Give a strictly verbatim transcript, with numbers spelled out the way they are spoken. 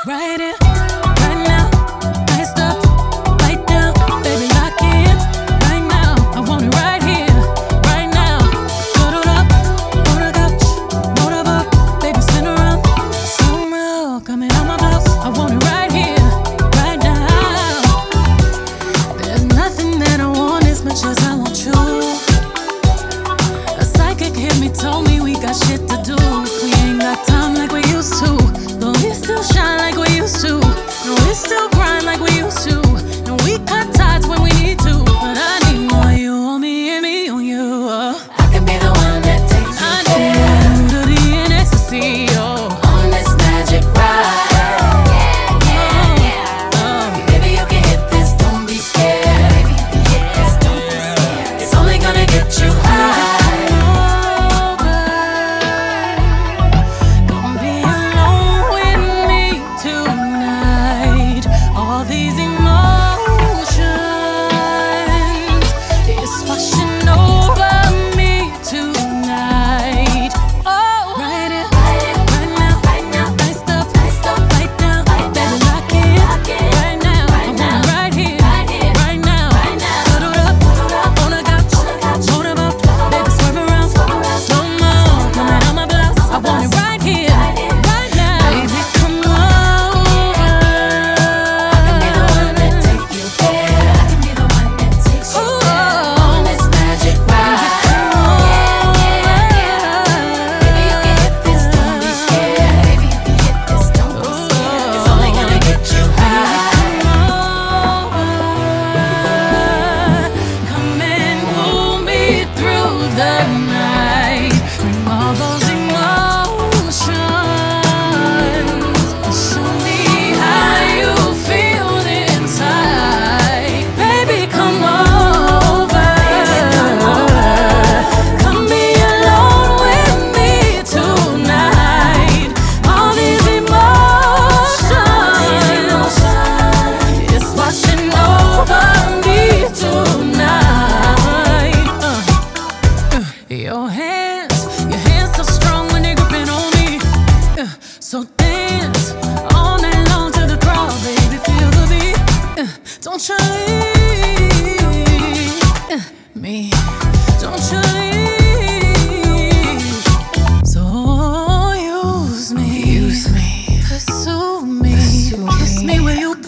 Right here, right now, iced up, light down, baby lock in. Right now, I want it right here, right now. Cuddled up on the couch, motorboat, baby spin around. Somehow coming out my blouse, I want it right here, right now. There's nothing that I want as much as I want you. A psychic hit me, told me we got shit to do. We ain't got time like we used to. But we still shine like we used to. No, we still grind like we used to. No, we cut ties when we need to. But I need more you on me and me on you. Uh. I can be the one that takes you I there. need you to be in ecstasy, oh. On this magic ride. Yeah, yeah, yeah. Oh. Baby, you can hit this, don't be scared. Baby, you can hit this, don't be scared. It's only gonna get you high. Come be alone with me tonight. All these emotions, it's washing over me tonight. Oh, right here, right now, Right now, iced up, iced up, light down, light baby down, lock in. lock in. Right now, I Right want now, it right here, right here, right now. right now. Cuddled up Cuddled up on the couch, on the couch, motorboat, motorboat, baby swerve around, swerve around, slow mo, coming out my blouse. I want it right here, right here, right now. Baby, come over. I can be the one that take you there. I can be the one that takes you there. On this magic ride. Baby, you can hit this, don't be scared. Baby, you can hit this, don't be scared. It's only gonna get you high. Come and pull me through the night. Bring all those emotions. Show me how you feel inside. Baby, come over. Come be alone with me tonight. All these emotions, it's washing over me tonight. Uh, uh, your hands, your hands so strong when they're gripping on me. Uh, so dance all night long to the crowd, baby, feel the beat. Uh, don't you leave uh, me, don't you leave. So use me, use me, pursue me, Pursue kiss me. me where you